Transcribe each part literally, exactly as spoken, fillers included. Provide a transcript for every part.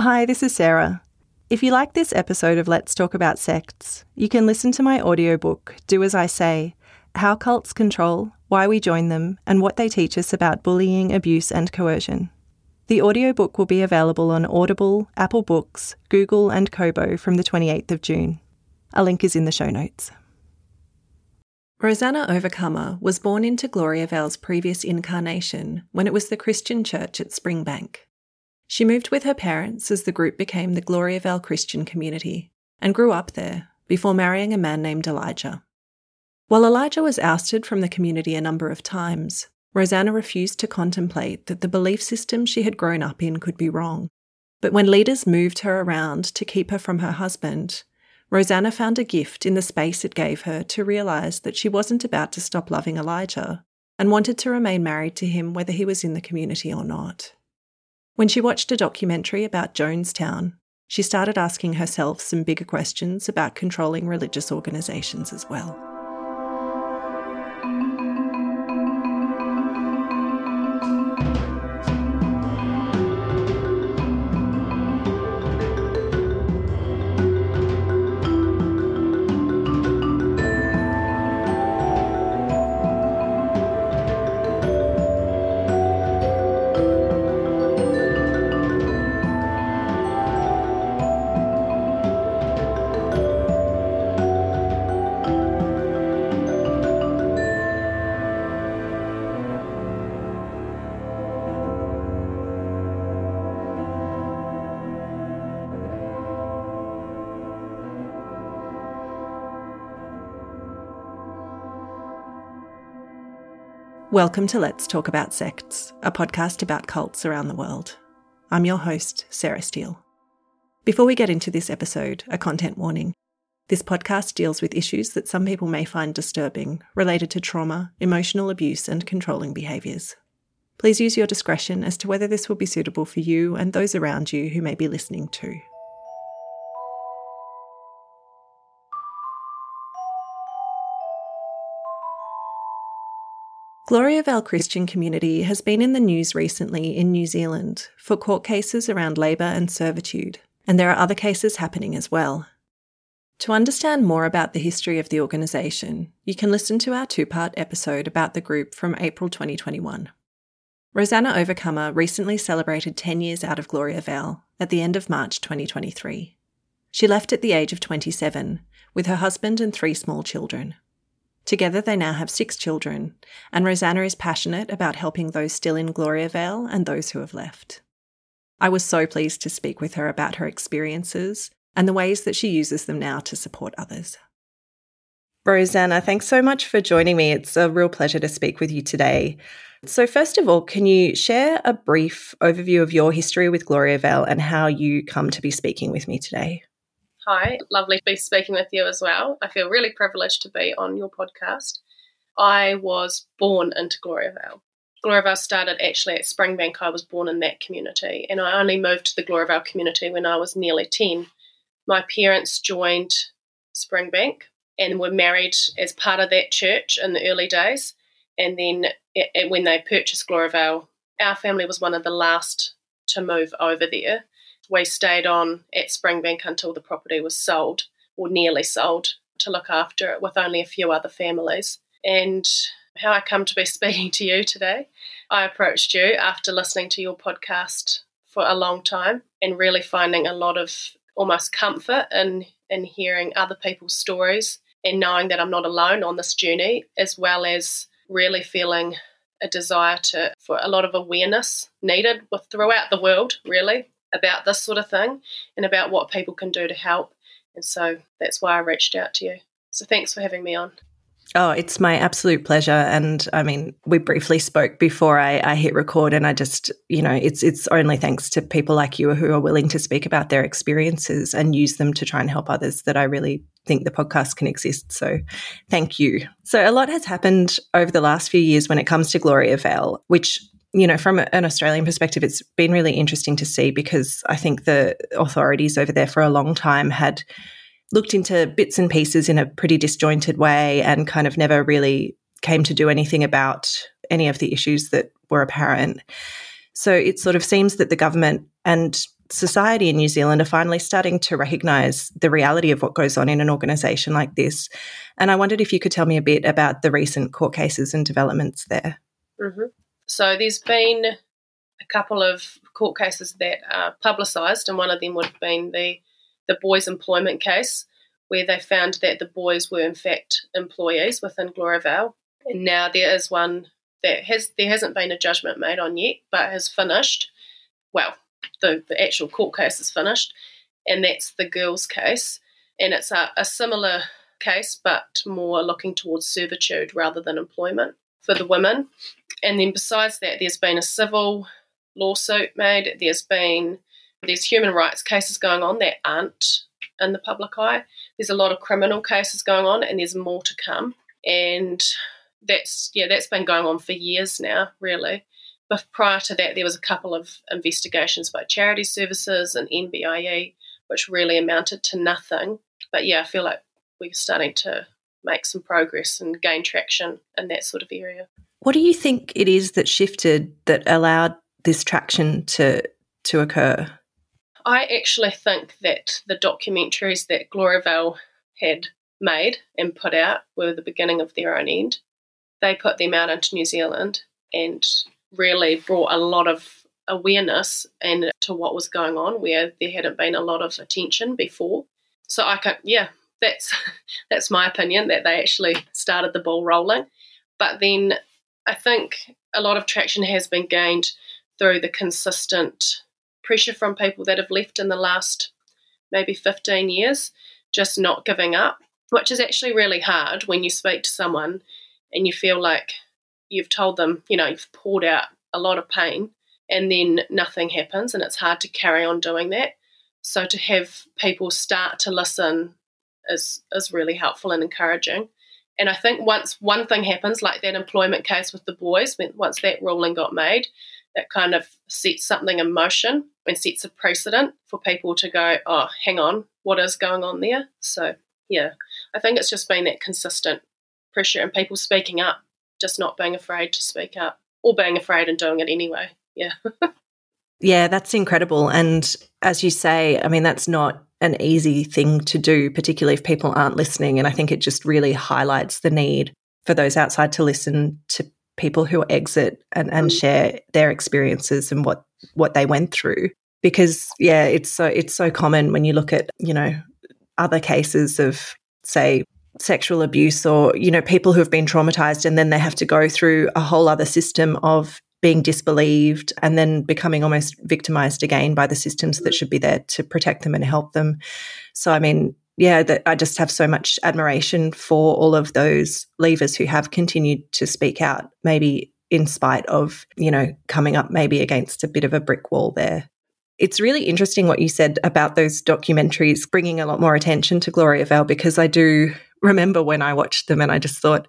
Hi, this is Sarah. If you like this episode of Let's Talk About Sects, you can listen to my audiobook, Do As I Say, How Cults Control, Why We Join Them, and What They Teach Us About Bullying, Abuse and Coercion. The audiobook will be available on Audible, Apple Books, Google and Kobo from the twenty-eighth of June. A link is in the show notes. Rosanna Overcomer was born into Gloriaval's previous incarnation when it was the Christian church at Springbank. She moved with her parents as the group became the Gloriaval Christian Community and grew up there before marrying a man named Elijah. While Elijah was ousted from the community a number of times, Rosanna refused to contemplate that the belief system she had grown up in could be wrong. But when leaders moved her around to keep her from her husband, Rosanna found a gift in the space it gave her to realise that she wasn't about to stop loving Elijah and wanted to remain married to him whether he was in the community or not. When she watched a documentary about Jonestown, she started asking herself some bigger questions about controlling religious organisations as well. Welcome to Let's Talk About Sects, a podcast about cults around the world. I'm your host, Sarah Steele. Before we get into this episode, a content warning. This podcast deals with issues that some people may find disturbing, related to trauma, emotional abuse, and controlling behaviours. Please use your discretion as to whether this will be suitable for you and those around you who may be listening too. Gloriaval Christian Community has been in the news recently in New Zealand for court cases around labour and servitude, and there are other cases happening as well. To understand more about the history of the organisation, you can listen to our two-part episode about the group from April twenty twenty-one. Rosanna Overcomer recently celebrated ten years out of Gloriaval at the end of March twenty twenty-three. She left at the age of twenty-seven, with her husband and three small children. Together they now have six children, and Rosanna is passionate about helping those still in Gloriaval and those who have left. I was so pleased to speak with her about her experiences and the ways that she uses them now to support others. Rosanna, thanks so much for joining me. It's a real pleasure to speak with you today. So first of all, can you share a brief overview of your history with Gloriaval and how you come to be speaking with me today? Hi, lovely to be speaking with you as well. I feel really privileged to be on your podcast. I was born into Gloriaval. Gloriaval started actually at Springbank. I was born in that community, and I only moved to the Gloriaval community when I was nearly ten. My parents joined Springbank and were married as part of that church in the early days, and then it, it, when they purchased Gloriaval, our family was one of the last to move over there. We stayed on at Springbank until the property was sold, or nearly sold, to look after it with only a few other families. And how I come to be speaking to you today, I approached you after listening to your podcast for a long time and really finding a lot of almost comfort in, in hearing other people's stories and knowing that I'm not alone on this journey, as well as really feeling a desire to for a lot of awareness needed with throughout the world, really, about this sort of thing and about what people can do to help. And so that's why I reached out to you. So thanks for having me on. Oh, it's my absolute pleasure. And I mean, we briefly spoke before I, I hit record, and I just, you know, it's it's only thanks to people like you who are willing to speak about their experiences and use them to try and help others that I really think the podcast can exist. So thank you. So a lot has happened over the last few years when it comes to Gloriaval, which, you know, from an Australian perspective, it's been really interesting to see, because I think the authorities over there for a long time had looked into bits and pieces in a pretty disjointed way and kind of never really came to do anything about any of the issues that were apparent. So it sort of seems that the government and society in New Zealand are finally starting to recognise the reality of what goes on in an organisation like this. And I wondered if you could tell me a bit about the recent court cases and developments there. Mm-hmm. So there's been a couple of court cases that are publicised, and one of them would have been the, the boys' employment case, where they found that the boys were in fact employees within Gloriavale. And now there is one that has there hasn't been a judgment made on yet, but has finished. Well, the, the actual court case is finished, and that's the girls' case. And it's a, a similar case, but more looking towards servitude rather than employment for the women. And then besides that, there's been a civil lawsuit made. There's been there's human rights cases going on that aren't in the public eye. There's a lot of criminal cases going on, and there's more to come. And that's yeah, that's been going on for years now, really. But prior to that, there was a couple of investigations by Charity Services and N B I E, which really amounted to nothing. But yeah, I feel like we're starting to make some progress and gain traction in that sort of area. What do you think it is that shifted that allowed this traction to to occur? I actually think that the documentaries that Gloriavale had made and put out were the beginning of their own end. They put them out into New Zealand and really brought a lot of awareness and to what was going on where there hadn't been a lot of attention before. So I can, yeah, that's that's my opinion, that they actually started the ball rolling. But then I think a lot of traction has been gained through the consistent pressure from people that have left in the last maybe fifteen years, just not giving up, which is actually really hard when you speak to someone and you feel like you've told them, you know, you've poured out a lot of pain and then nothing happens, and it's hard to carry on doing that. So to have people start to listen is is really helpful and encouraging. And I think once one thing happens, like that employment case with the boys, when, once that ruling got made, that kind of sets something in motion and sets a precedent for people to go, oh, hang on, what is going on there? So, yeah, I think it's just been that consistent pressure and people speaking up, just not being afraid to speak up or being afraid and doing it anyway. Yeah. Yeah, that's incredible. And as you say, I mean, that's not an easy thing to do, particularly if people aren't listening. And I think it just really highlights the need for those outside to listen to people who exit and, and share their experiences and what, what they went through. Because, yeah, it's so it's so common when you look at, you know, other cases of, say, sexual abuse or, you know, people who have been traumatized and then they have to go through a whole other system of being disbelieved and then becoming almost victimized again by the systems that should be there to protect them and help them. So, I mean, yeah, that I just have so much admiration for all of those leavers who have continued to speak out, maybe in spite of, you know, coming up maybe against a bit of a brick wall there. It's really interesting what you said about those documentaries bringing a lot more attention to Gloriavale, because I do remember when I watched them and I just thought,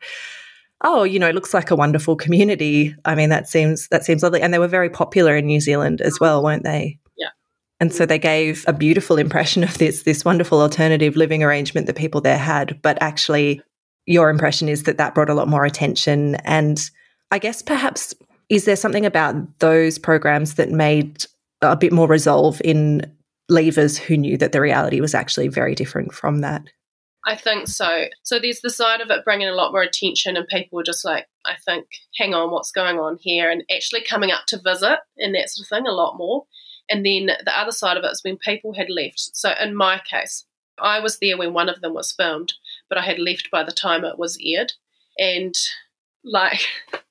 oh, you know, it looks like a wonderful community. I mean, that seems that seems lovely. And they were very popular in New Zealand as well, weren't they? Yeah. And so they gave a beautiful impression of this, this wonderful alternative living arrangement that people there had. But actually, your impression is that that brought a lot more attention. And I guess perhaps, is there something about those programs that made a bit more resolve in leavers who knew that the reality was actually very different from that? I think so. So there's the side of it bringing a lot more attention and people were just like, I think, hang on, what's going on here? And actually coming up to visit and that sort of thing a lot more. And then the other side of it is when people had left. So in my case, I was there when one of them was filmed, but I had left by the time it was aired. And like,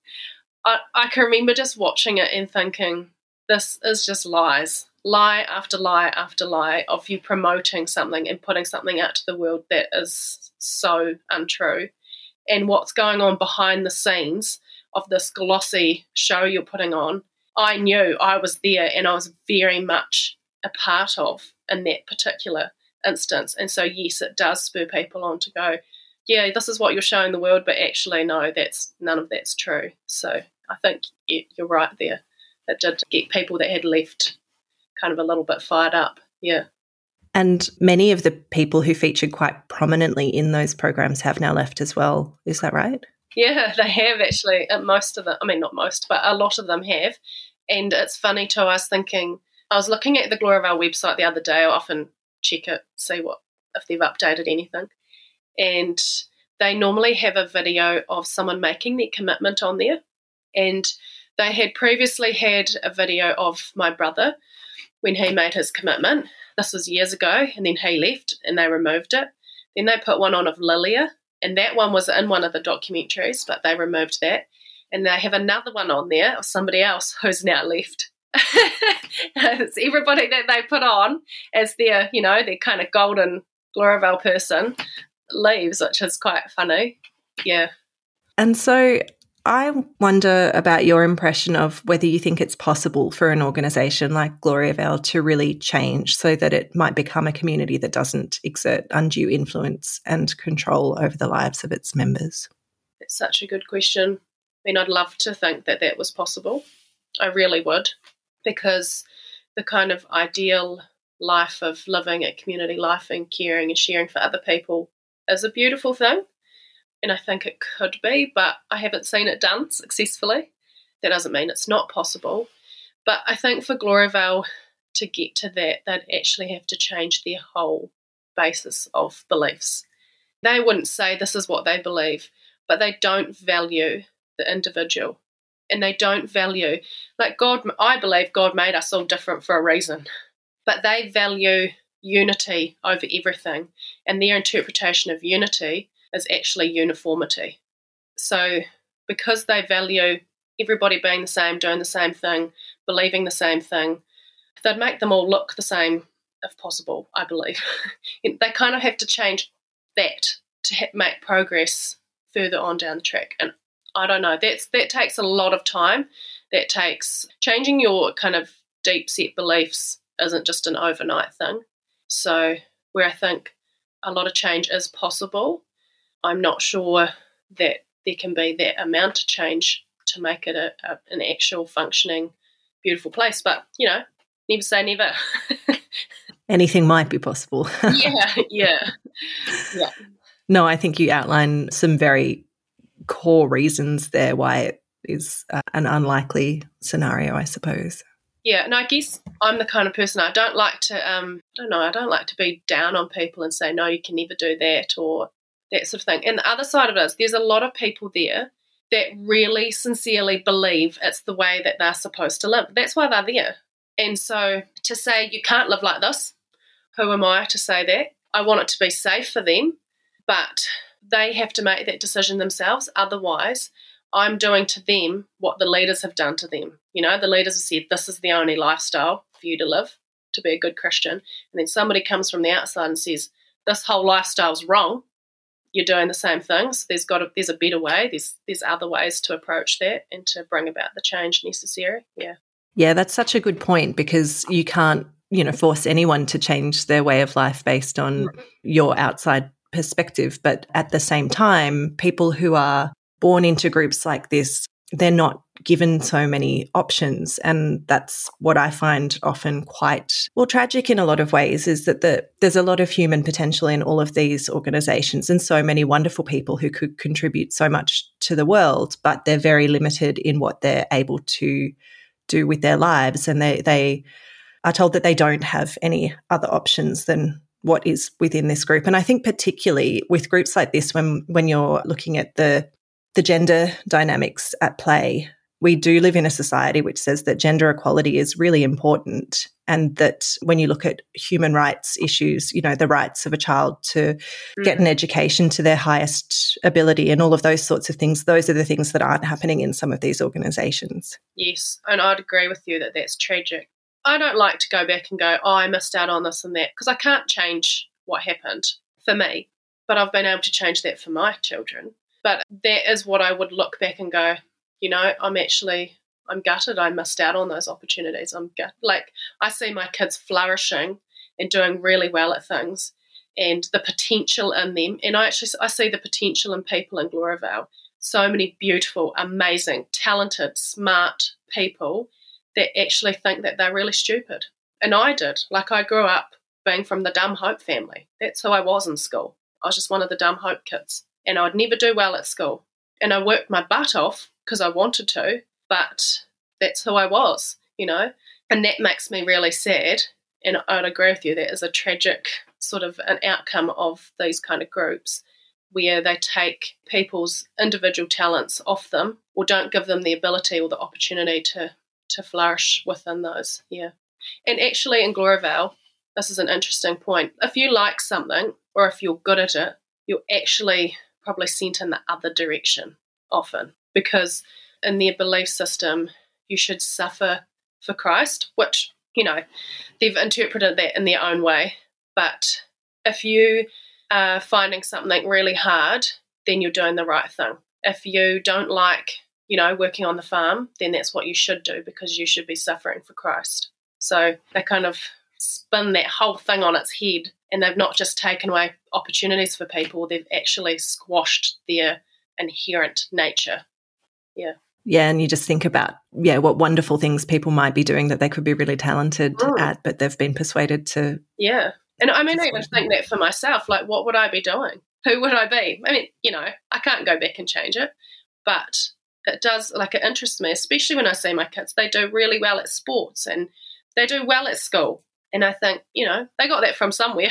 I, I can remember just watching it and thinking, this is just lies. Lie after lie after lie of you promoting something and putting something out to the world that is so untrue. And what's going on behind the scenes of this glossy show you're putting on, I knew I was there and I was very much a part of in that particular instance. And so, yes, it does spur people on to go, yeah, this is what you're showing the world, but actually, no, that's none of that's true. So I think you're right there. It did get people that had left kind of a little bit fired up, yeah. And many of the people who featured quite prominently in those programs have now left as well. Is that right? Yeah, they have actually. Most of them, I mean, not most, but a lot of them have. And it's funny too, I was thinking, I was looking at the Gloriavale website the other day. I often check it, see what if they've updated anything. And they normally have a video of someone making their commitment on there. And they had previously had a video of my brother when he made his commitment. This was years ago, and then he left and they removed it. Then they put one on of Lilia, and that one was in one of the documentaries, but they removed that. And they have another one on there of somebody else who's now left. It's everybody that they put on as their, you know, their kind of golden Gloriavale person leaves, which is quite funny. Yeah. And so I wonder about your impression of whether you think it's possible for an organisation like Gloriavale to really change so that it might become a community that doesn't exert undue influence and control over the lives of its members. It's such a good question. I mean, I'd love to think that that was possible. I really would, because the kind of ideal life of living a community life and caring and sharing for other people is a beautiful thing. And I think it could be, but I haven't seen it done successfully. That doesn't mean it's not possible. But I think for Gloriavale to get to that, they'd actually have to change their whole basis of beliefs. They wouldn't say this is what they believe, but they don't value the individual. And they don't value, like God, I believe God made us all different for a reason. But they value unity over everything. And their interpretation of unity is actually uniformity. So because they value everybody being the same, doing the same thing, believing the same thing, they'd make them all look the same if possible, I believe. They kind of have to change that to ha- make progress further on down the track. And I don't know, that's that takes a lot of time. That takes changing your kind of deep set beliefs isn't just an overnight thing. So where I think a lot of change is possible, I'm not sure that there can be that amount of change to make it a, a, an actual functioning, beautiful place. But, you know, never say never. Anything might be possible. yeah, yeah, yeah. No, I think you outline some very core reasons there why it is uh, an unlikely scenario, I suppose. Yeah, and I guess I'm the kind of person, I don't like to, um, I don't know, I don't like to be down on people and say, no, you can never do that or that sort of thing. And the other side of it is there's a lot of people there that really sincerely believe it's the way that they're supposed to live. That's why they're there. And so to say you can't live like this, who am I to say that? I want it to be safe for them, but they have to make that decision themselves. Otherwise, I'm doing to them what the leaders have done to them. You know, the leaders have said this is the only lifestyle for you to live, to be a good Christian. And then somebody comes from the outside and says, this whole lifestyle's wrong. You're doing the same things. There's got a, there's a better way. There's there's other ways to approach that and to bring about the change necessary. Yeah. Yeah, that's such a good point, because you can't, you know, force anyone to change their way of life based on mm. your outside perspective. But at the same time, people who are born into groups like this, they're not given so many options. And that's what I find often quite, well, tragic in a lot of ways, is that the, there's a lot of human potential in all of these organisations and so many wonderful people who could contribute so much to the world, but they're very limited in what they're able to do with their lives. And they, they are told that they don't have any other options than what is within this group. And I think particularly with groups like this, when when you're looking at the the gender dynamics at play, we do live in a society which says that gender equality is really important, and that when you look at human rights issues, you know, the rights of a child to mm. get an education to their highest ability and all of those sorts of things, those are the things that aren't happening in some of these organisations. Yes, and I'd agree with you that that's tragic. I don't like to go back and go, oh, I missed out on this and that, because I can't change what happened for me, but I've been able to change that for my children. But that is what I would look back and go, you know, I'm actually, I'm gutted I missed out on those opportunities. I'm gut- like, I see my kids flourishing and doing really well at things and the potential in them. And I actually, I see the potential in people in Gloriavale. So many beautiful, amazing, talented, smart people that actually think that they're really stupid. And I did. Like, I grew up being from the dumb hope family. That's who I was in school. I was just one of the dumb hope kids. And I'd never do well at school. And I worked my butt off because I wanted to, but that's who I was, you know. And that makes me really sad. And I'd agree with you, that is a tragic sort of an outcome of these kind of groups, where they take people's individual talents off them or don't give them the ability or the opportunity to, to flourish within those. Yeah. And actually in Gloriavale, this is an interesting point. If you like something or if you're good at it, you're actually probably sent in the other direction often, because in their belief system, you should suffer for Christ, which, you know, they've interpreted that in their own way. But if you are finding something really hard, then you're doing the right thing. If you don't like, you know, working on the farm, then that's what you should do, because you should be suffering for Christ. So they kind of spin that whole thing on its head, and they've not just taken away opportunities for people, they've actually squashed their inherent nature. Yeah. Yeah, and you just think about, yeah, what wonderful things people might be doing that they could be really talented mm. at, but they've been persuaded to. Yeah. And I mean, I even think that for myself, like, what would I be doing? Who would I be? I mean, you know, I can't go back and change it, but it does, like, it interests me, especially when I see my kids, they do really well at sports and they do well at school. And I think, you know, they got that from somewhere.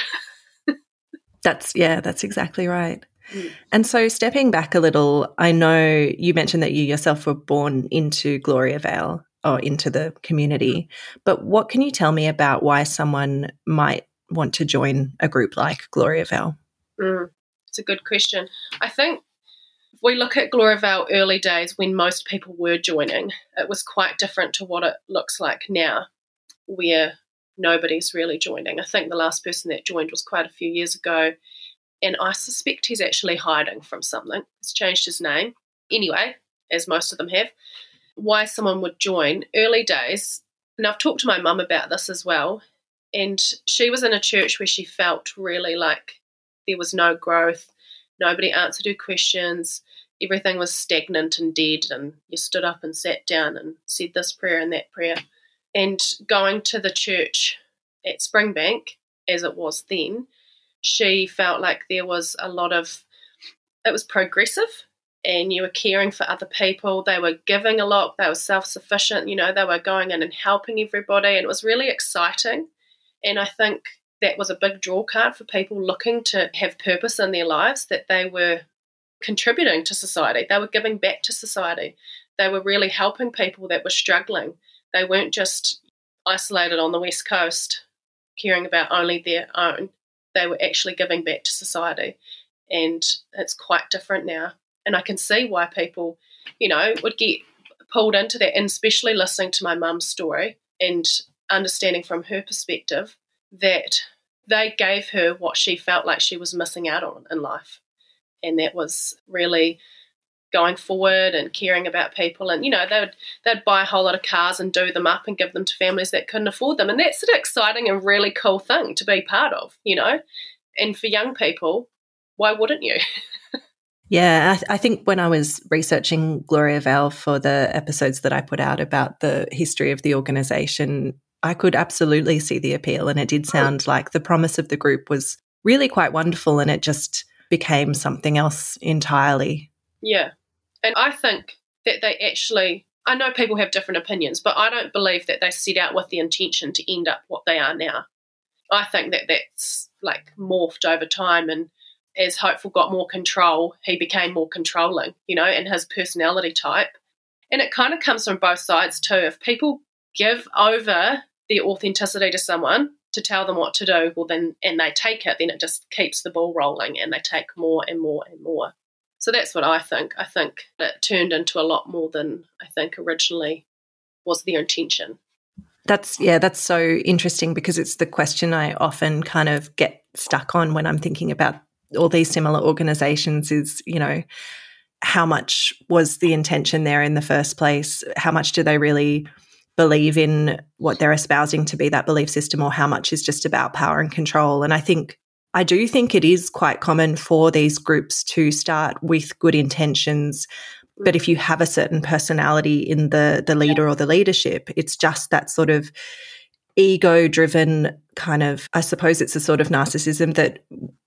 That's, yeah, that's exactly right. Mm. And so stepping back a little, I know you mentioned that you yourself were born into Gloriavale or into the community, but what can you tell me about why someone might want to join a group like Gloriavale? Mm, it's a good question. I think if we look at Gloriavale early days when most people were joining, it was quite different to what it looks like now, where nobody's really joining. I think the last person that joined was quite a few years ago, and I suspect he's actually hiding from something. He's changed his name. Anyway, as most of them have, why someone would join early days, and I've talked to my mum about this as well, and she was in a church where she felt really like there was no growth, nobody answered her questions, everything was stagnant and dead, and you stood up and sat down and said this prayer and that prayer. And going to the church at Springbank, as it was then, she felt like there was a lot of, it was progressive, and you were caring for other people. They were giving a lot. They were self-sufficient. You know, they were going in and helping everybody, and it was really exciting. And I think that was a big draw card for people looking to have purpose in their lives, that they were contributing to society. They were giving back to society. They were really helping people that were struggling. They weren't just isolated on the West Coast, caring about only their own. They were actually giving back to society. And it's quite different now. And I can see why people, you know, would get pulled into that, and especially listening to my mum's story and understanding from her perspective that they gave her what she felt like she was missing out on in life. And that was really going forward and caring about people. And, you know, they would, they'd buy a whole lot of cars and do them up and give them to families that couldn't afford them. And that's an exciting and really cool thing to be part of, you know. And for young people, why wouldn't you? Yeah, I, th- I think when I was researching Gloriavale for the episodes that I put out about the history of the organisation, I could absolutely see the appeal, and it did sound like the promise of the group was really quite wonderful, and it just became something else entirely. Yeah, and I think that they actually, I know people have different opinions, but I don't believe that they set out with the intention to end up what they are now. I think that that's like morphed over time, and as Hopeful got more control, he became more controlling, you know, and his personality type. And it kind of comes from both sides too. If people give over their authenticity to someone to tell them what to do, well then, and they take it, then it just keeps the ball rolling, and they take more and more and more. So that's what I think. I think it turned into a lot more than I think originally was their intention. That's, yeah, that's so interesting, because it's the question I often kind of get stuck on when I'm thinking about all these similar organisations is, you know, how much was the intention there in the first place? How much do they really believe in what they're espousing to be that belief system, or how much is just about power and control? And I think, I do think it is quite common for these groups to start with good intentions, but if you have a certain personality in the the leader or the leadership, it's just that sort of ego-driven kind of, I suppose it's a sort of narcissism that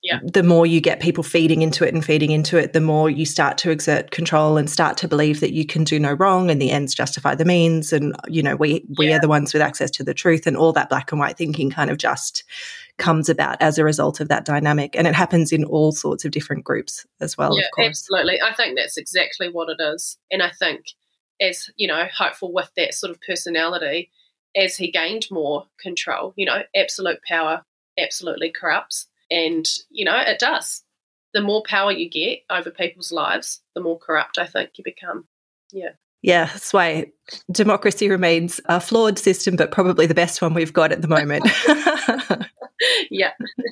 Yeah. the more you get people feeding into it and feeding into it, the more you start to exert control and start to believe that you can do no wrong and the ends justify the means. And, you know, we, we Yeah. are the ones with access to the truth, and all that black and white thinking kind of just comes about as a result of that dynamic. And it happens in all sorts of different groups as well, yeah, of course. Absolutely. I think that's exactly what it is. And I think as, you know, hopeful with that sort of personality, as he gained more control, you know, absolute power absolutely corrupts. And, you know, it does. The more power you get over people's lives, the more corrupt I think you become. Yeah. Yeah, that's why democracy remains a flawed system, but probably the best one we've got at the moment. Yeah.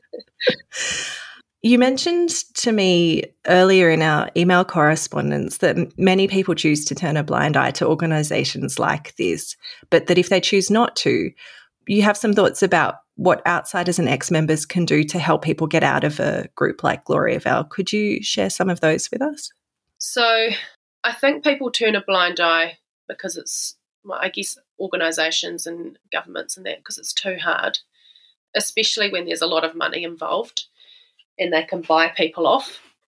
You mentioned to me earlier in our email correspondence that many people choose to turn a blind eye to organisations like this, but that if they choose not to, you have some thoughts about what outsiders and ex-members can do to help people get out of a group like Gloriavale. Could you share some of those with us? So I think people turn a blind eye because it's, well, I guess, organisations and governments and that, because it's too hard, especially when there's a lot of money involved and they can buy people off.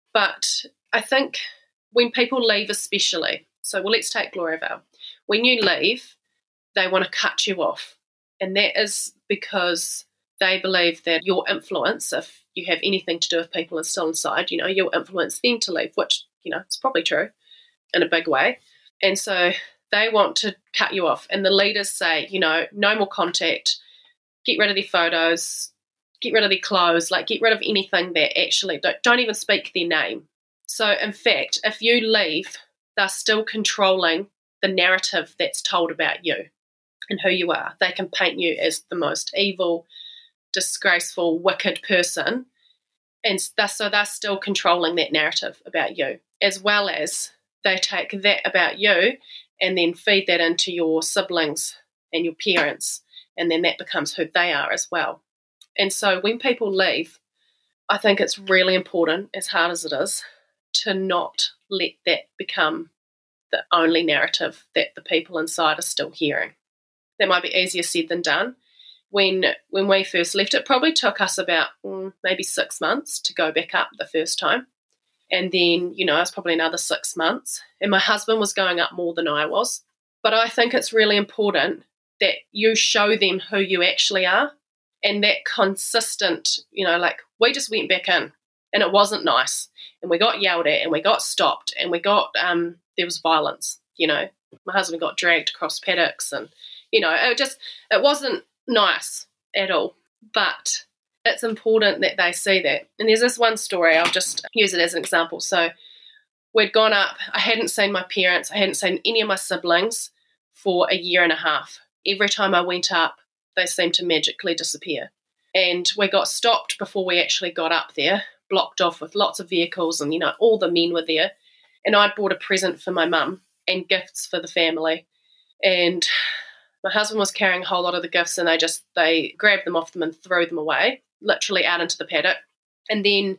But I think when people leave especially, so well, let's take Gloriavale. When you leave, they want to cut you off. And that is because they believe that your influence, if you have anything to do with people and still inside, you know, you'll influence them to leave, which, you know, it's probably true in a big way. And so they want to cut you off. And the leaders say, you know, no more contact, get rid of their photos, get rid of their clothes, like get rid of anything that actually, don't, don't even speak their name. So in fact, if you leave, they're still controlling the narrative that's told about you and who you are. They can paint you as the most evil, disgraceful, wicked person. And they're, so they're still controlling that narrative about you, as well as they take that about you and then feed that into your siblings and your parents, and then that becomes who they are as well. And so when people leave, I think it's really important, as hard as it is, to not let that become the only narrative that the people inside are still hearing. That might be easier said than done. When when we first left, it probably took us about mm, maybe six months to go back up the first time. And then, you know, it was probably another six months. And my husband was going up more than I was. But I think it's really important that you show them who you actually are. And that consistent, you know, like we just went back in and it wasn't nice. And we got yelled at and we got stopped and we got, um, there was violence, you know. My husband got dragged across paddocks and, you know, it just, it wasn't nice at all. But it's important that they see that. And there's this one story, I'll just use it as an example. So we'd gone up, I hadn't seen my parents, I hadn't seen any of my siblings for a year and a half. Every time I went up, they seemed to magically disappear. And we got stopped before we actually got up there, blocked off with lots of vehicles and, you know, all the men were there. And I'd bought a present for my mum and gifts for the family. And my husband was carrying a whole lot of the gifts and they just, they grabbed them off them and threw them away, literally out into the paddock. And then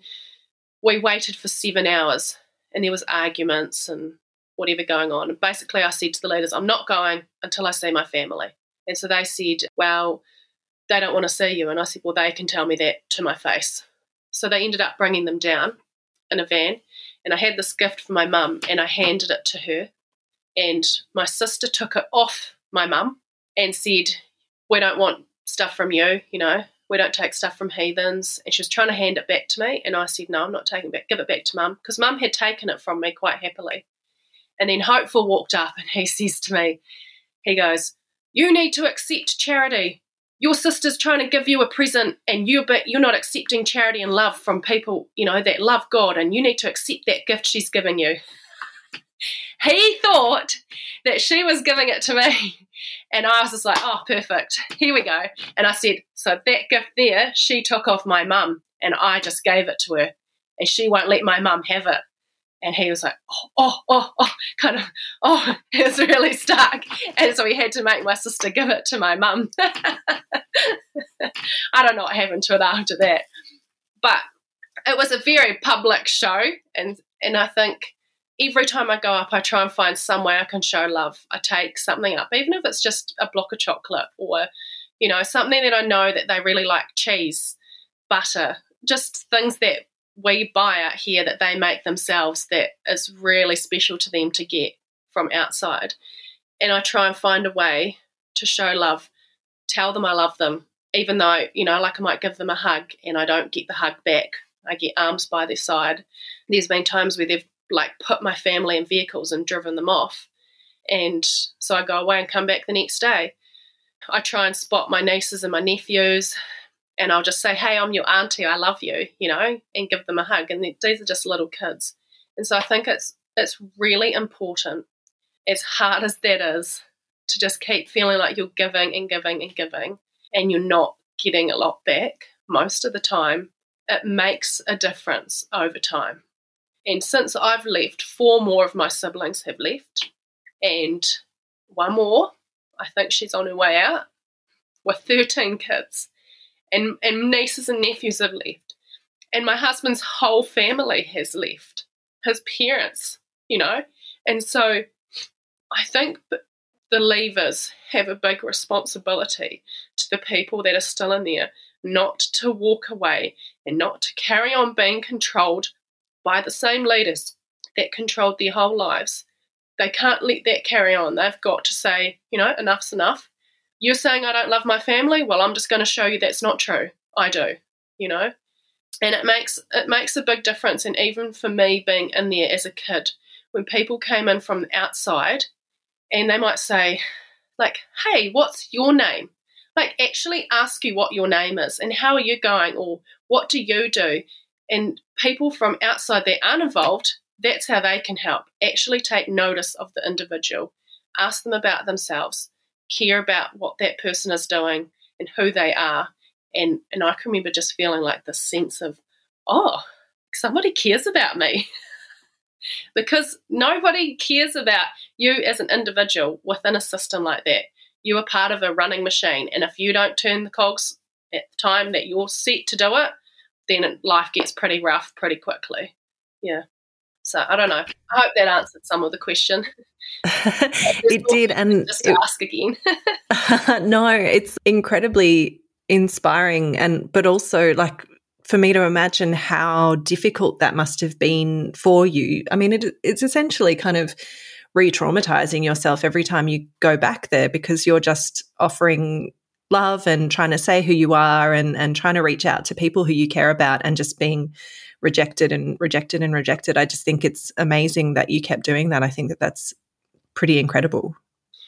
we waited for seven hours and there was arguments and whatever going on. And basically I said to the leaders, I'm not going until I see my family. And so they said, well, they don't want to see you. And I said, well, they can tell me that to my face. So they ended up bringing them down in a van. And I had this gift for my mum and I handed it to her. And my sister took it off my mum and said, we don't want stuff from you, you know, we don't take stuff from heathens. And she was trying to hand it back to me. And I said, no, I'm not taking it back, give it back to mum. Because mum had taken it from me quite happily. And then Hopeful walked up and he says to me, he goes, you need to accept charity. Your sister's trying to give you a present and you're, but you're not accepting charity and love from people, you know, that love God, and you need to accept that gift she's giving you. He thought that she was giving it to me. And I was just like, oh, perfect. Here we go. And I said, so that gift there, she took off my mum and I just gave it to her and she won't let my mum have it. And he was like, oh, oh, oh, oh, kind of, oh, it was really stuck. And so he had to make my sister give it to my mum. I don't know what happened to it after that. But it was a very public show. And, and I think every time I go up, I try and find some way I can show love. I take something up, even if it's just a block of chocolate or, you know, something that I know that they really like, cheese, butter, just things that we buy out here that they make themselves that is really special to them to get from outside. And I try and find a way to show love, tell them I love them, even though, you know, like I might give them a hug and I don't get the hug back. I get arms by their side. There's been times where they've like put my family in vehicles and driven them off. And so I go away and come back the next day. I try and spot my nieces and my nephews, and I'll just say, hey, I'm your auntie, I love you, you know, and give them a hug. And these are just little kids. And so I think it's it's really important, as hard as that is, to just keep feeling like you're giving and giving and giving, and you're not getting a lot back most of the time. It makes a difference over time. And since I've left, four more of my siblings have left, and one more, I think she's on her way out, with thirteen kids. And, and nieces and nephews have left. And my husband's whole family has left, his parents, you know. And so I think the leavers have a big responsibility to the people that are still in there, not to walk away and not to carry on being controlled by the same leaders that controlled their whole lives. They can't let that carry on. They've got to say, you know, enough's enough. You're saying I don't love my family? Well, I'm just going to show you that's not true. I do, you know. And it makes it makes a big difference. And even for me being in there as a kid, when people came in from outside and they might say, like, hey, what's your name? Like, actually ask you what your name is and how are you going, or what do you do? And people from outside that aren't involved, that's how they can help. Actually take notice of the individual. Ask them about themselves. Care about what that person is doing and who they are. And and I can remember just feeling like this sense of, oh, somebody cares about me. Because nobody cares about you as an individual within a system like that. You are part of a running machine, and if you don't turn the cogs at the time that you're set to do it, then life gets pretty rough pretty quickly. Yeah. So I don't know. I hope that answered some of the question. It did, and just to it, ask again. No, it's incredibly inspiring, and but also like for me to imagine how difficult that must have been for you. I mean, it, it's essentially kind of re-traumatizing yourself every time you go back there, because you're just offering love and trying to say who you are and, and trying to reach out to people who you care about, and just being rejected and rejected and rejected. I just think it's amazing that you kept doing that. I think that that's pretty incredible.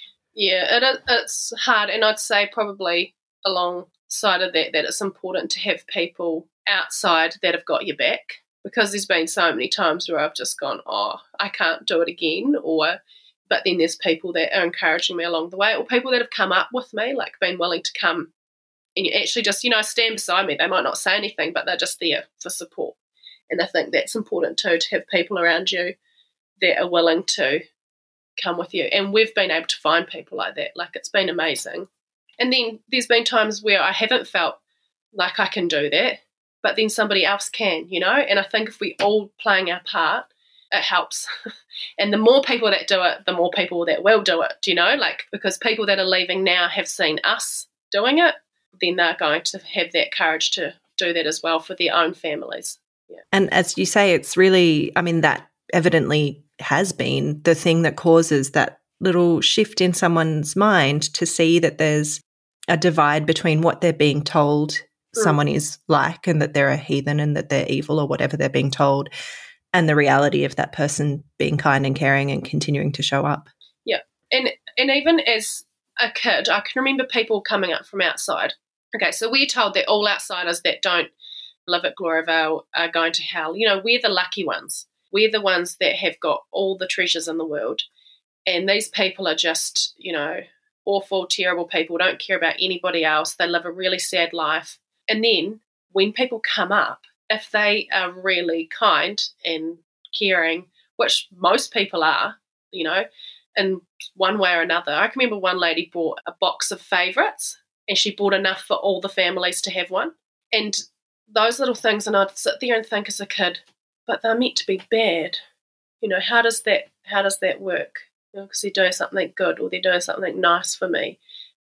Yeah, it, it's hard. And I'd say probably alongside of that, that it's important to have people outside that have got your back, because there's been so many times where I've just gone, oh, I can't do it again, or but then there's people that are encouraging me along the way, or people that have come up with me, like been willing to come and you actually just, you know, stand beside me. They might not say anything, but they're just there for support. And I think that's important too, to have people around you that are willing to come with you. And we've been able to find people like that. Like, it's been amazing. And then there's been times where I haven't felt like I can do that, but then somebody else can, you know. And I think if we all playing our part, it helps. And the more people that do it, the more people that will do it, do you know? Like, because people that are leaving now have seen us doing it, then they're going to have that courage to do that as well for their own families. Yeah. And as you say, it's really, I mean, that evidently has been the thing that causes that little shift in someone's mind to see that there's a divide between what they're being told mm. someone is like, and that they're a heathen and that they're evil or whatever they're being told, and the reality of that person being kind and caring and continuing to show up. Yeah. And and even as a kid, I can remember people coming up from outside. Okay, so we're told that all outsiders that don't live at Gloriavale are going to hell. You know, we're the lucky ones. We're the ones that have got all the treasures in the world. And these people are just, you know, awful, terrible people, don't care about anybody else. They live a really sad life. And then when people come up, if they are really kind and caring, which most people are, you know, in one way or another. I can remember one lady bought a box of favourites, and she bought enough for all the families to have one. And those little things, and I'd sit there and think as a kid, but they're meant to be bad. You know, how does that how does that work? You know, because they're doing something good, or they're doing something nice for me.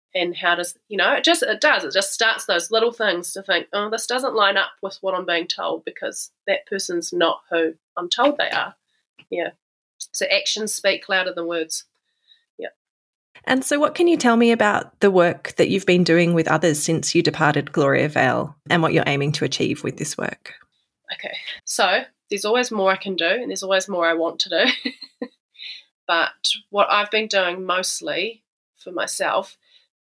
And how does, you know, it just, it does, it just starts those little things to think, oh, this doesn't line up with what I'm being told because that person's not who I'm told they are. Yeah. So actions speak louder than words. Yeah. And so what can you tell me about the work that you've been doing with others since you departed Gloria Vale and what you're aiming to achieve with this work? Okay. So there's always more I can do and there's always more I want to do. But what I've been doing mostly for myself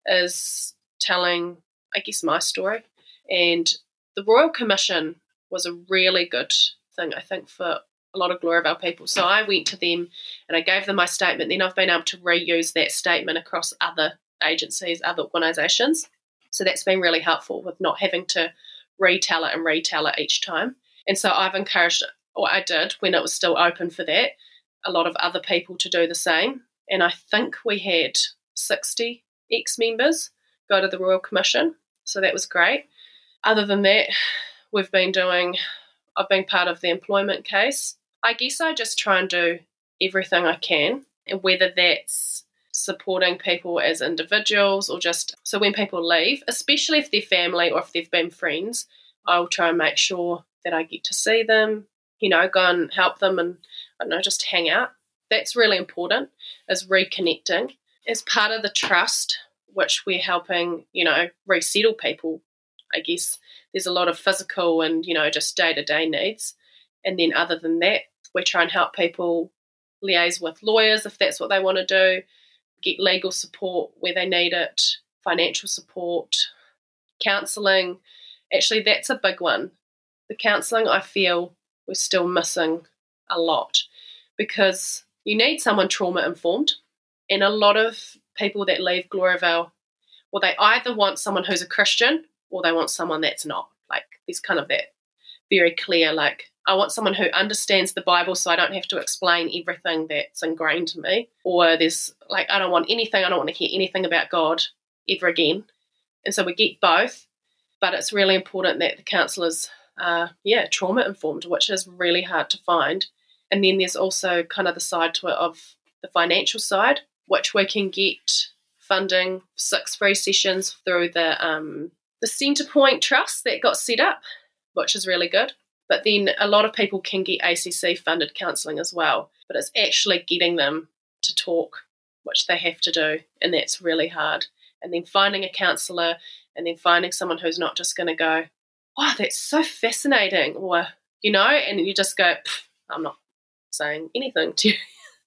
is telling, I guess, my story. And the Royal Commission was a really good thing, I think, for a lot of Gloria Vale people. So I went to them and I gave them my statement. Then I've been able to reuse that statement across other agencies, other organisations. So that's been really helpful with not having to retell it and retell it each time. And so I've encouraged, or I did when it was still open for that, a lot of other people to do the same. And I think we had sixty ex-members go to the Royal Commission. So that was great. Other than that, we've been doing, I've been part of the employment case. I guess I just try and do everything I can, and whether that's supporting people as individuals or just, so when people leave, especially if they're family or if they've been friends, I'll try and make sure that I get to see them, you know, go and help them and, I don't know, just hang out. That's really important, is reconnecting. As part of the trust, which we're helping, you know, resettle people, I guess there's a lot of physical and, you know, just day-to-day needs. And then other than that, we try and help people liaise with lawyers if that's what they want to do, get legal support where they need it, financial support, counselling. Actually, that's a big one. The counselling, I feel, we're still missing a lot because you need someone trauma-informed. And a lot of people that leave Gloria Vale, well, they either want someone who's a Christian or they want someone that's not. Like, there's kind of that very clear, like, I want someone who understands the Bible so I don't have to explain everything that's ingrained to me. Or there's, like, I don't want anything, I don't want to hear anything about God ever again. And so we get both, but it's really important that the counsellors are, yeah, trauma-informed, which is really hard to find. And then there's also kind of the side to it of the financial side, which we can get funding, six free sessions through the um, the Centrepoint Trust that got set up, which is really good. But then a lot of people can get A C C-funded counselling as well, but it's actually getting them to talk, which they have to do, and that's really hard. And then finding a counsellor and then finding someone who's not just going to go, oh, that's so fascinating, or, you know, and you just go, I'm not saying anything to you.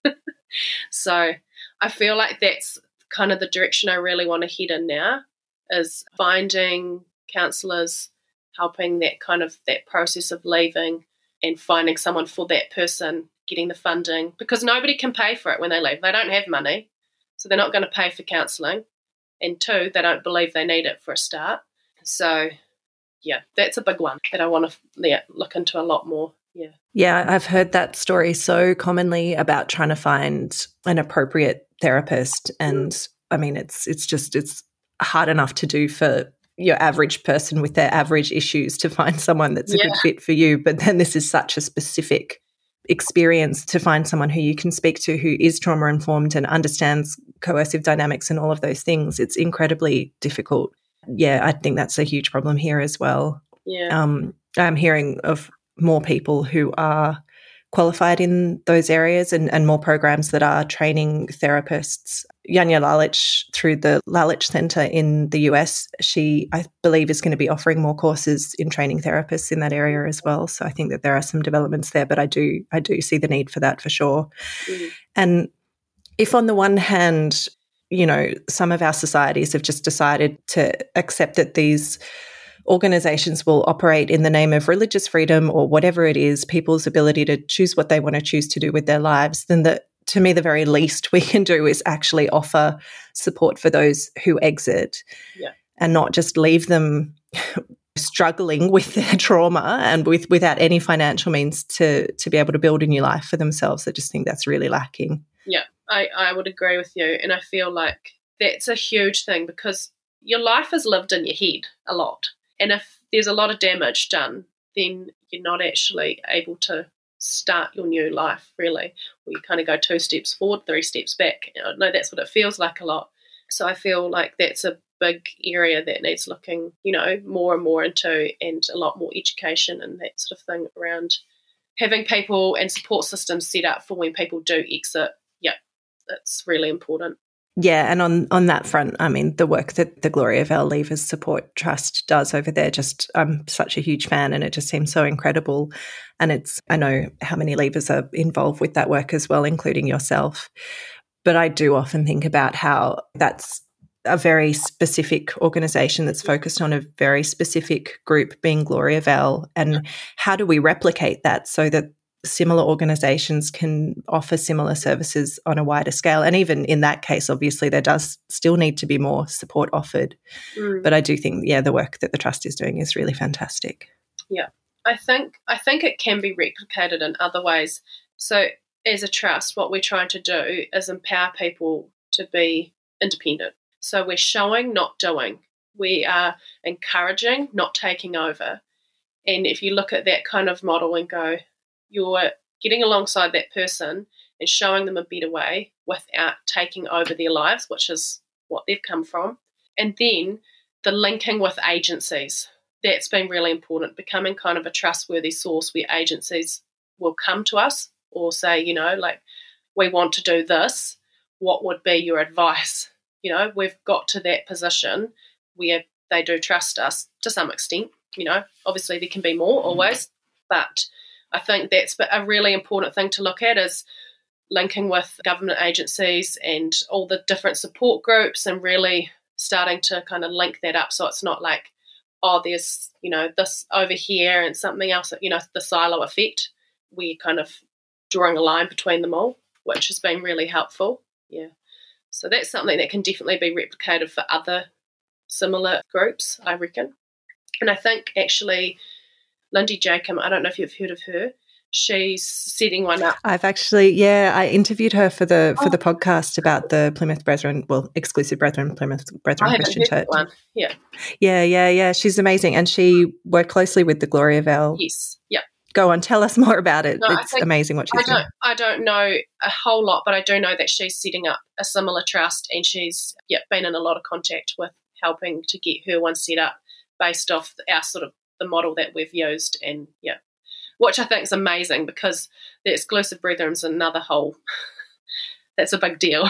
So I feel like that's kind of the direction I really want to head in now, is finding counsellors, helping that kind of that process of leaving and finding someone for that person, getting the funding, because nobody can pay for it when they leave. They don't have money, so they're not going to pay for counselling. And two, they don't believe they need it for a start. So, yeah, that's a big one that I want to yeah, look into a lot more. Yeah. Yeah, I've heard that story so commonly about trying to find an appropriate therapist. And mm. I mean, it's it's just, it's hard enough to do for your average person with their average issues to find someone that's a yeah. good fit for you. But then this is such a specific experience to find someone who you can speak to who is trauma-informed and understands coercive dynamics and all of those things. It's incredibly difficult. Yeah, I think that's a huge problem here as well. Yeah. Um, I'm hearing of more people who are qualified in those areas and, and more programs that are training therapists. Janja Lalich, through the Lalich Centre in the U S, she, I believe, is going to be offering more courses in training therapists in that area as well. So I think that there are some developments there, but I do I do see the need for that for sure. Mm. And if on the one hand, you know, some of our societies have just decided to accept that these organisations will operate in the name of religious freedom or whatever it is, people's ability to choose what they want to choose to do with their lives, then the, to me the very least we can do is actually offer support for those who exit yeah. and not just leave them struggling with their trauma and with without any financial means to to be able to build a new life for themselves. I just think that's really lacking. Yeah, I, I would agree with you, and I feel like that's a huge thing because your life is lived in your head a lot. And if there's a lot of damage done, then you're not actually able to start your new life, really. Or you kind of go two steps forward, three steps back. I know that's what it feels like a lot. So I feel like that's a big area that needs looking, you know, more and more into, and a lot more education and that sort of thing around having people and support systems set up for when people do exit. Yeah, that's really important. Yeah, and on, on that front, I mean, the work that the Gloriavale Leavers Support Trust does over there, just I'm such a huge fan, and it just seems so incredible. And it's, I know how many leavers are involved with that work as well, including yourself. But I do often think about how that's a very specific organisation that's focused on a very specific group, being Gloriavale, and how do we replicate that so that similar organisations can offer similar services on a wider scale? And even in that case, obviously, there does still need to be more support offered. Mm. But I do think, yeah, the work that the Trust is doing is really fantastic. Yeah, I think I think it can be replicated in other ways. So as a trust, what we're trying to do is empower people to be independent. So we're showing, not doing. We are encouraging, not taking over. And if you look at that kind of model and go, you're getting alongside that person and showing them a better way without taking over their lives, which is what they've come from. And then the linking with agencies, that's been really important, becoming kind of a trustworthy source where agencies will come to us or say, you know, like, we want to do this. What would be your advice? You know, we've got to that position where they do trust us to some extent. You know, obviously there can be more always, but I think that's a really important thing to look at, is linking with government agencies and all the different support groups and really starting to kind of link that up, so it's not like, oh, there's, you know, this over here and something else, you know, the silo effect. We're kind of drawing a line between them all, which has been really helpful. Yeah. So that's something that can definitely be replicated for other similar groups, I reckon. And I think actually Lindy Jacob, I don't know if you've heard of her, she's setting one up. I've actually, yeah, I interviewed her for the for oh. the podcast about the Plymouth Brethren, well, Exclusive Brethren, Plymouth Brethren I Christian Church. One. Yeah. Yeah, yeah, yeah. She's amazing. And she worked closely with the Gloriavale. Yes, yeah. Go on, tell us more about it. No, it's amazing what she's I doing. Don't, I don't know a whole lot, but I do know that she's setting up a similar trust, and she's yeah been in a lot of contact with helping to get her one set up based off our sort of the model that we've used, and yeah, which I think is amazing, because the Exclusive Brethren's another whole, that's a big deal.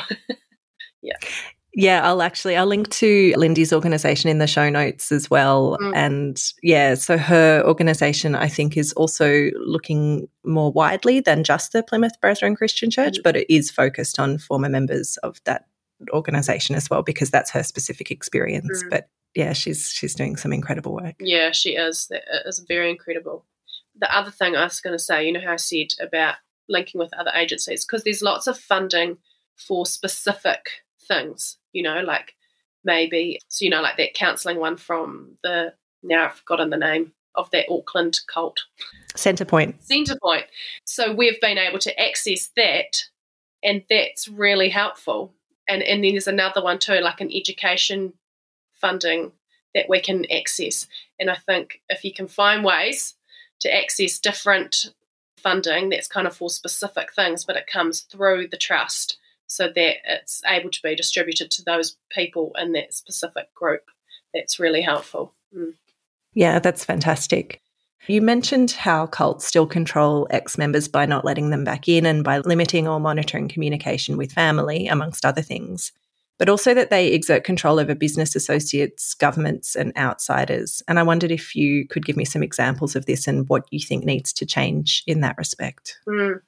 Yeah. Yeah, I'll actually, I'll link to Lindy's organisation in the show notes as well. Mm. And yeah, so her organisation, I think, is also looking more widely than just the Plymouth Brethren Christian Church, mm. but it is focused on former members of that organisation as well, because that's her specific experience. Mm. But yeah, she's she's doing some incredible work. Yeah, she is. That is very incredible. The other thing I was going to say, you know how I said about linking with other agencies, because there's lots of funding for specific things, you know, like maybe, so, you know, like that counselling one from the, now I've forgotten the name of that Auckland cult. Centrepoint. Centrepoint. So we've been able to access that, and that's really helpful. And, and then there's another one too, like an education funding that we can access. And I think if you can find ways to access different funding that's kind of for specific things, but it comes through the trust, so that it's able to be distributed to those people in that specific group, that's really helpful. Mm. Yeah, that's fantastic. You mentioned how cults still control ex-members by not letting them back in and by limiting or monitoring communication with family, amongst other things, but also that they exert control over business associates, governments and outsiders. And I wondered if you could give me some examples of this and what you think needs to change in that respect. Mm.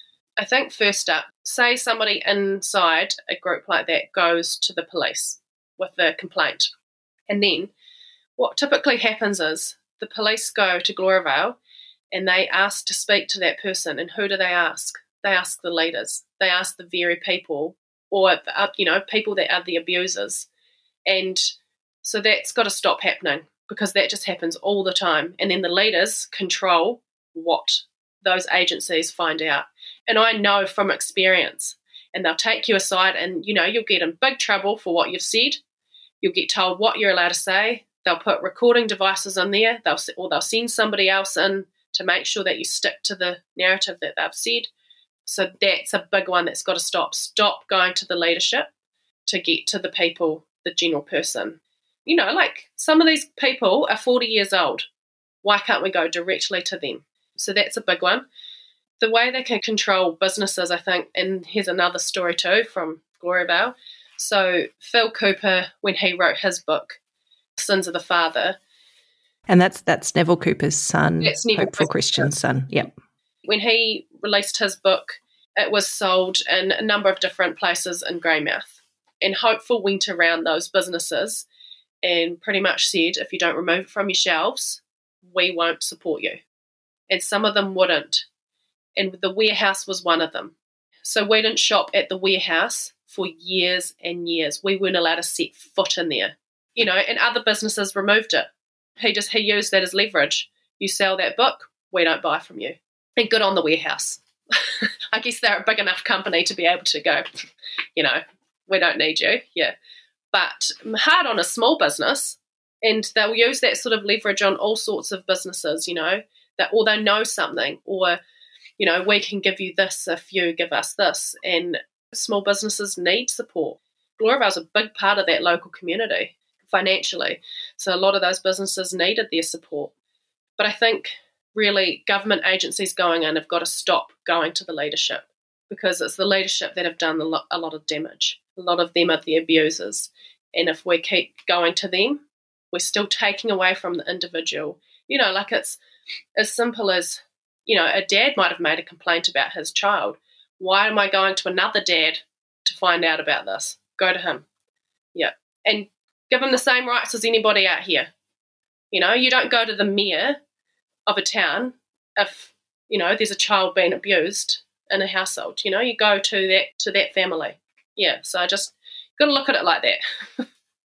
I think first up, say somebody inside a group like that goes to the police with a complaint. And then what typically happens is the police go to Gloriavale and they ask to speak to that person. And who do they ask? They ask the leaders. They ask the very people, or, you know, people that are the abusers. And so that's got to stop happening, because that just happens all the time. And then the leaders control what those agencies find out. And I know from experience, and they'll take you aside and, you know, you'll get in big trouble for what you've said. You'll get told what you're allowed to say. They'll put recording devices in there, they'll or they'll send somebody else in to make sure that you stick to the narrative that they've said. So that's a big one that's got to stop. Stop going to the leadership. to get to the people, the general person. You know, like some of these people are forty years old. Why can't we go directly to them? So that's a big one. The way they can control businesses, I think, and here's another story too from Gloriavale. So Phil Cooper, when he wrote his book, Sins of the Father. And that's that's Neville Cooper's son, That's Neville Hopeful Cooper's Christian's son. Yep. When he released his book, it was sold in a number of different places in Greymouth. And Hopeful went around those businesses and pretty much said, if you don't remove it from your shelves, we won't support you. And some of them wouldn't. And the Warehouse was one of them. So we didn't shop at the Warehouse for years and years. We weren't allowed to set foot in there. You know, and other businesses removed it. He just he used that as leverage. You sell that book, we don't buy from you. And good on the Warehouse. I guess they're a big enough company to be able to go, you know, we don't need you. Yeah. But hard on a small business, and they'll use that sort of leverage on all sorts of businesses, you know, that or they know something, or, you know, we can give you this if you give us this. And small businesses need support. Gloriavale's a big part of that local community financially. So a lot of those businesses needed their support. But I think really government agencies going in have got to stop going to the leadership, because it's the leadership that have done a lot, a lot of damage. A lot of them are the abusers. And if we keep going to them, we're still taking away from the individual. You know, like it's as simple as, you know, a dad might have made a complaint about his child. Why am I going to another dad to find out about this? Go to him. Yeah. And give him the same rights as anybody out here. You know, you don't go to the mayor of a town if, you know, there's a child being abused in a household. You know, you go to that to that family. Yeah, so I just got to look at it like that.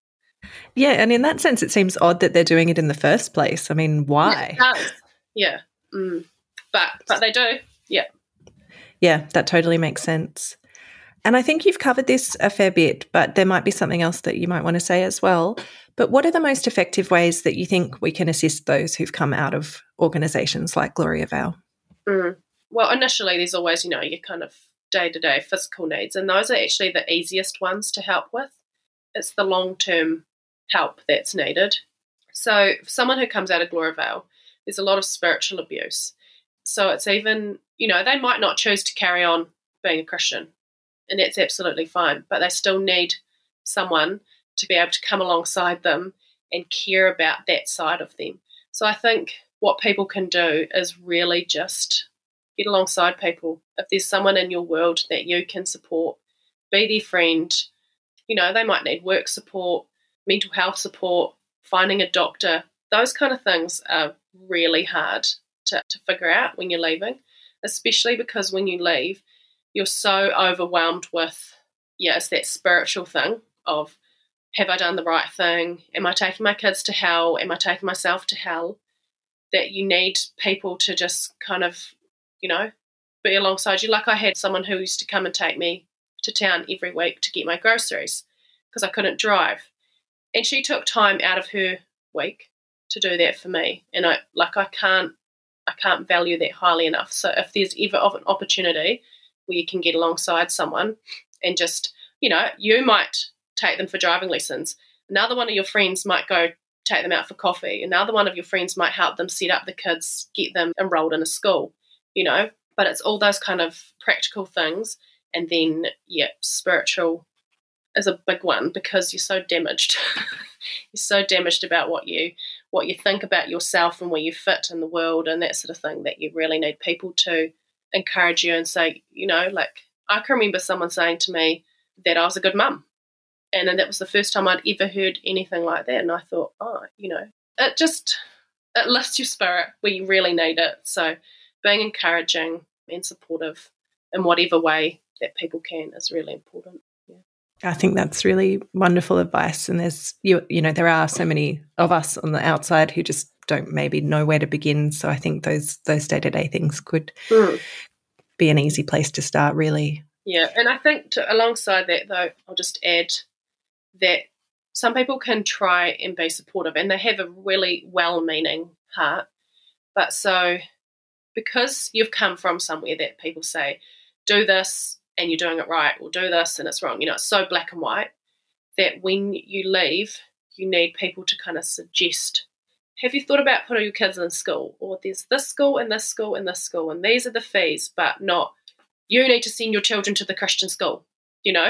Yeah, and in that sense, it seems odd that they're doing it in the first place. I mean, why? Yeah, it does. Yeah. Mm. But but they do. Yeah. Yeah, that totally makes sense. And I think you've covered this a fair bit, but there might be something else that you might want to say as well. But what are the most effective ways that you think we can assist those who've come out of organisations like Gloriavale? Mm. Well, initially there's always, you know, your kind of day-to-day physical needs, and those are actually the easiest ones to help with. It's the long-term help that's needed. So for someone who comes out of Gloriavale, there's a lot of spiritual abuse. So it's even, you know, they might not choose to carry on being a Christian, and that's absolutely fine, but they still need someone to be able to come alongside them and care about that side of them. So I think what people can do is really just get alongside people. If there's someone in your world that you can support, be their friend. You know, they might need work support, mental health support, finding a doctor. Those kind of things are really hard to, to figure out when you're leaving, especially because when you leave, you're so overwhelmed with, yeah, it's that spiritual thing of, have I done the right thing? Am I taking my kids to hell? Am I taking myself to hell? That you need people to just kind of, you know, be alongside you. Like I had someone who used to come and take me to town every week to get my groceries because I couldn't drive. And she took time out of her week to do that for me. And I like I can't I can't value that highly enough. So if there's ever of an opportunity where you can get alongside someone and just, you know, you might take them for driving lessons. Another one of your friends might go take them out for coffee. Another one of your friends might help them set up the kids, get them enrolled in a school, you know. But it's all those kind of practical things. And then, yeah, spiritual is a big one because you're so damaged. You're so damaged about what you what you think about yourself and where you fit in the world and that sort of thing, that you really need people to encourage you and say, you know, like I can remember someone saying to me that I was a good mum. And then that was the first time I'd ever heard anything like that. And I thought, oh, you know, it just, it lifts your spirit where you really need it. So being encouraging and supportive in whatever way that people can is really important. Yeah. I think that's really wonderful advice. And there's, you, you know, there are so many of us on the outside who just don't maybe know where to begin. So I think those those day-to-day things could mm. be an easy place to start, really. Yeah. And I think to, alongside that, though, I'll just add that some people can try and be supportive and they have a really well-meaning heart. But so because you've come from somewhere that people say, do this and you're doing it right, or do this and it's wrong, you know, it's so black and white, that when you leave, you need people to kind of suggest, have you thought about putting your kids in school? Or there's this school and this school and this school, and these are the fees, but not, you need to send your children to the Christian school, you know?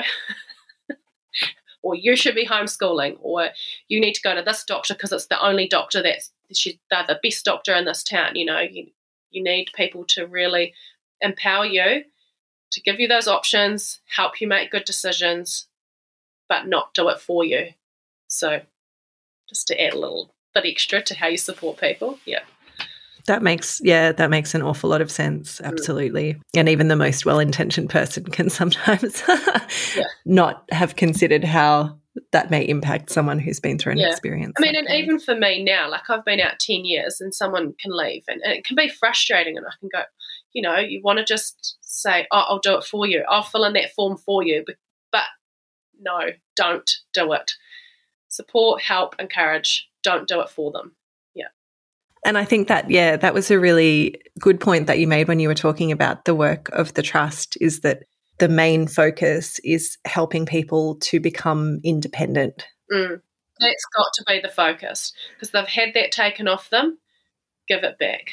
Or you should be homeschooling, or you need to go to this doctor because it's the only doctor that's, she's, they're the best doctor in this town, you know? You, you need people to really empower you, to give you those options, help you make good decisions, but not do it for you. So just to add a little bit extra to how you support people, yeah. That makes, yeah, that makes an awful lot of sense, absolutely. Mm. And even the most well-intentioned person can sometimes yeah. not have considered how that may impact someone who's been through an yeah. experience. I mean, like and that. Even for me now, like I've been out ten years and someone can leave, and, and it can be frustrating, and I can go, you know, you want to just say, oh, I'll do it for you. I'll fill in that form for you. But, but no, don't do it. Support, help, encourage. Don't do it for them. And I think that, yeah, that was a really good point that you made when you were talking about the work of the trust, is that the main focus is helping people to become independent. Mm. That's got to be the focus, because they've had that taken off them. Give it back.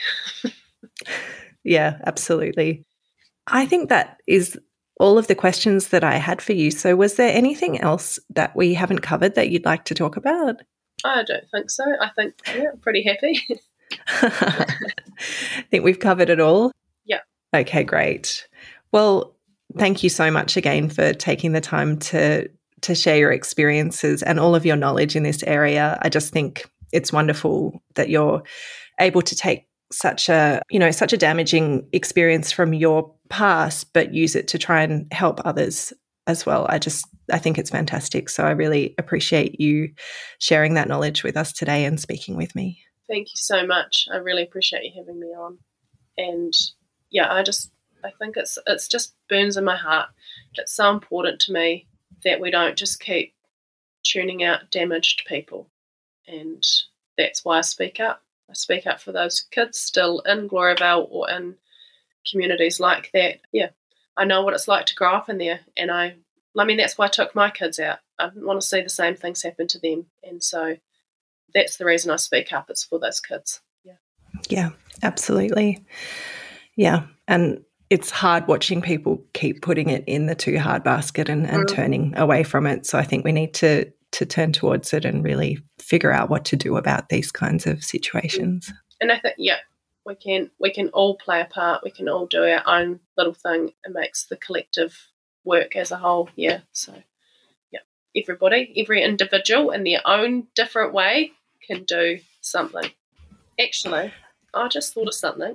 Yeah, absolutely. I think that is all of the questions that I had for you. So was there anything else that we haven't covered that you'd like to talk about? I don't think so. I think, yeah, I'm pretty happy. I think we've covered it all. Yeah. Okay, great. Well, thank you so much again for taking the time to to share your experiences and all of your knowledge in this area. I just think it's wonderful that you're able to take such a, you know, such a damaging experience from your past, but use it to try and help others as well. I just, I think it's fantastic. So I really appreciate you sharing that knowledge with us today and speaking with me. Thank you so much. I really appreciate you having me on. And yeah, I just, I think it's it's just burns in my heart. It's so important to me that we don't just keep tuning out damaged people. And that's why I speak up. I speak up for those kids still in Gloriavale or in communities like that. Yeah, I know what it's like to grow up in there. And I, I mean, that's why I took my kids out. I didn't want to see the same things happen to them. And so that's the reason I speak up. It's for those kids. Yeah. Yeah, absolutely. Yeah. And it's hard watching people keep putting it in the too hard basket and, and mm. turning away from it. So I think we need to to turn towards it and really figure out what to do about these kinds of situations. And I think, yeah, we can we can all play a part. We can all do our own little thing. It makes the collective work as a whole. Yeah. So, yeah, everybody, every individual in their own different way can do something. Actually, I just thought of something.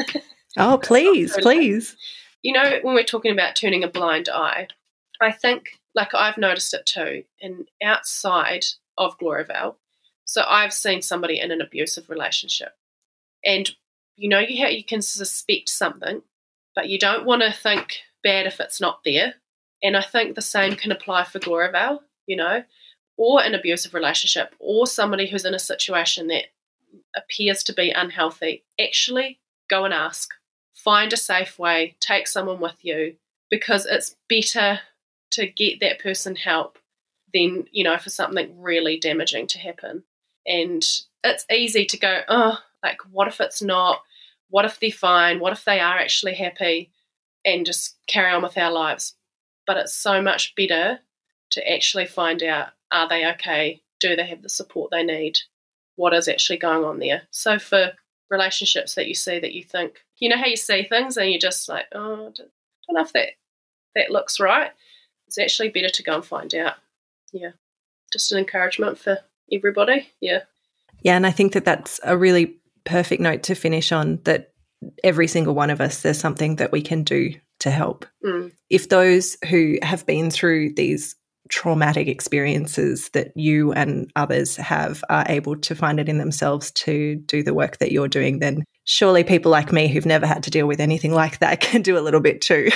Oh, please, please. You know, when we're talking about turning a blind eye, I think, like I've noticed it too, and outside of Gloriavale, so I've seen somebody in an abusive relationship. And, you know, you, ha- you can suspect something, but you don't want to think bad if it's not there. And I think the same can apply for Gloriavale, you know, or an abusive relationship, or somebody who's in a situation that appears to be unhealthy. Actually, go and ask. Find a safe way. Take someone with you, because it's better to get that person help than, you know, for something really damaging to happen. And it's easy to go, oh, like, what if it's not? What if they're fine? What if they are actually happy? And just carry on with our lives. But it's so much better to actually find out, are they okay? Do they have the support they need? What is actually going on there? So for relationships that you see that you think, you know how you see things and you're just like, oh, I don't know if that, that looks right. It's actually better to go and find out. Yeah. Just an encouragement for everybody. Yeah. Yeah, and I think that that's a really perfect note to finish on, that every single one of us, there's something that we can do to help. Mm. If those who have been through these traumatic experiences that you and others have are able to find it in themselves to do the work that you're doing, then surely people like me who've never had to deal with anything like that can do a little bit too.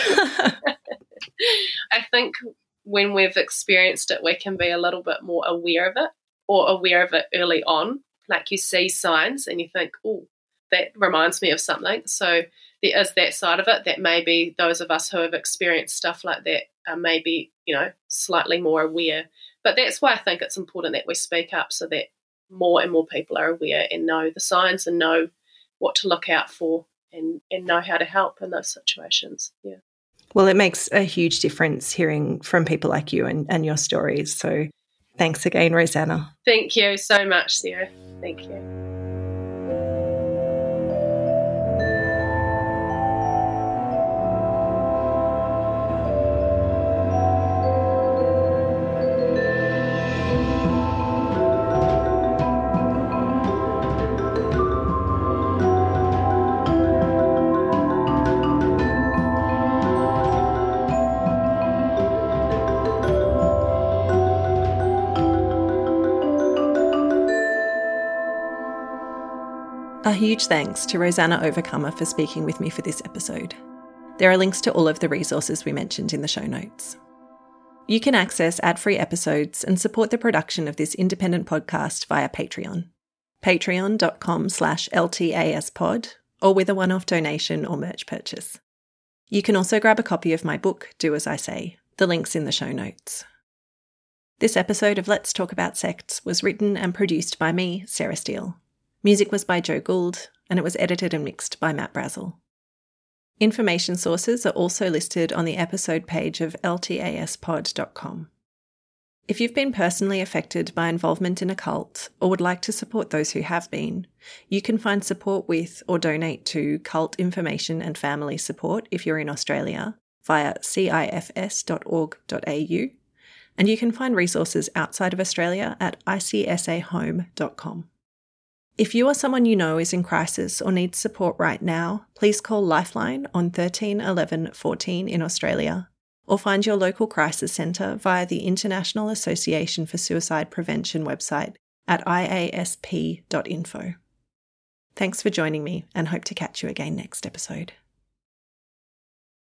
I think when we've experienced it, we can be a little bit more aware of it, or aware of it early on. Like you see signs and you think, oh, that reminds me of something. So there is that side of it, that maybe those of us who have experienced stuff like that are maybe, you know, slightly more aware But that's why I think it's important that we speak up so that more and more people are aware and know the signs and know what to look out for and, and know how to help in those situations. Yeah. Well, it makes a huge difference hearing from people like you and, and your stories. So thanks again, Rosanna. Thank you so much, Sarah. Thank you. A huge thanks to Rosanna Overcomer for speaking with me for this episode. There are links to all of the resources we mentioned in the show notes. You can access ad-free episodes and support the production of this independent podcast via Patreon. Patreon.com slash LTASpod, or with a one-off donation or merch purchase. You can also grab a copy of my book, Do As I Say. The link's in the show notes. This episode of Let's Talk About Sects was written and produced by me, Sarah Steele. Music was by Joe Gould, and it was edited and mixed by Matt Brazel. Information sources are also listed on the episode page of L T A S pod dot com. If you've been personally affected by involvement in a cult or would like to support those who have been, you can find support with or donate to Cult Information and Family Support if you're in Australia via c i f s dot org dot a u, and you can find resources outside of Australia at i c s a home dot com. If you or someone you know is in crisis or needs support right now, please call Lifeline on thirteen eleven fourteen in Australia, or find your local crisis centre via the International Association for Suicide Prevention website at i a s p dot info. Thanks for joining me, and hope to catch you again next episode.